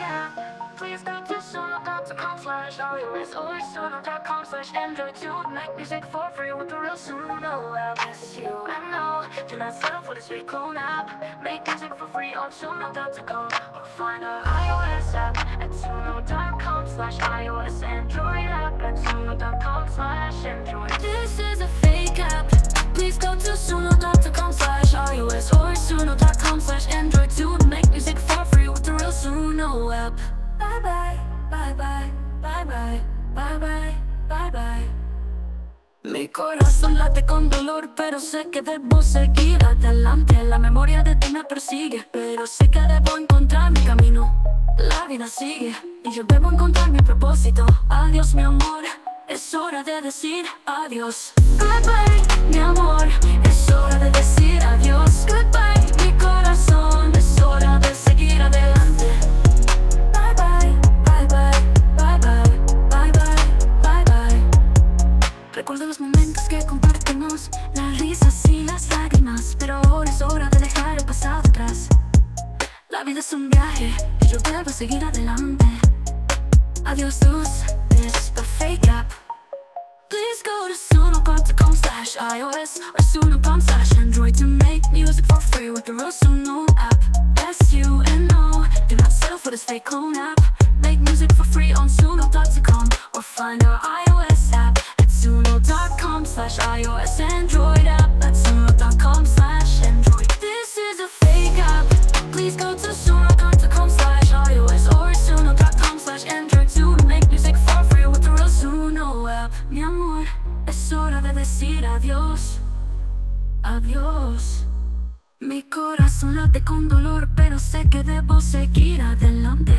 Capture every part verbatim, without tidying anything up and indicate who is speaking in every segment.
Speaker 1: app. Please go to sono dot com slash iOS or sono dot com slash Android to make music for free with the real Suno app. S U N O, do not settle for this free clone app. Make music for free on sono dot com or find our iOS app at sono dot com slash iOS Android app at sono dot com slash Android. This is a fake app. Please go to sono dot com slash iOS or sono dot com slash Android to make music for free with the real Suno app. Bye bye, bye bye, bye bye, bye bye, bye bye. Mi corazón late con dolor, pero sé que debo seguir adelante. La memoria de ti me persigue, pero sé que debo encontrar mi camino. La vida sigue y yo debo encontrar mi propósito. Adiós mi amor, es hora de decir adiós. Goodbye mi amor, es hora de decir adiós. Goodbye mi corazón, es hora de seguir adelante. Bye bye, bye bye, bye bye, bye bye, bye bye. Recuerdo los momentos que compartimos, las risas y las lágrimas, pero ahora es hora de dejar el pasado atrás. La vida es un viaje y yo debo seguir adelante. Adiós luz, it's the fake app. Please go to sono dot com slash iOS or sono dot com slash Android to make music for free with the real Suno app. S U N O, do not settle for this fake clone app. Make music for free on sono dot com or find our iOS app at sono dot com slash iOS Android app at sono dot com slash Android. This is a fake app. Please go to sono dot com slash iOS or sono dot com slash Android to make music for free with the real Suno app. Mi amor, es hora de decir adiós, adiós. Mi corazón late con dolor, pero sé que debo seguir adelante.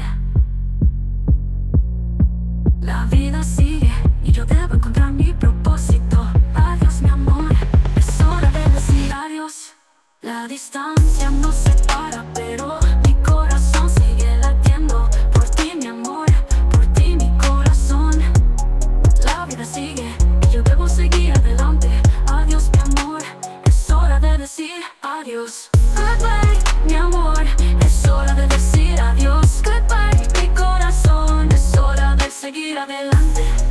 Speaker 1: La vida sigue y yo debo encontrar mi propósito. Adiós mi amor, es hora de decir adiós. La distancia nos separa, pero mi corazón sigue latiendo. Por ti mi amor, por ti mi corazón. La vida sigue y yo debo seguir adelante. Adiós mi amor, es hora de decir adiós. Goodbye mi amor, es hora de decir adiós. Goodbye mi corazón, es hora de seguir adelante.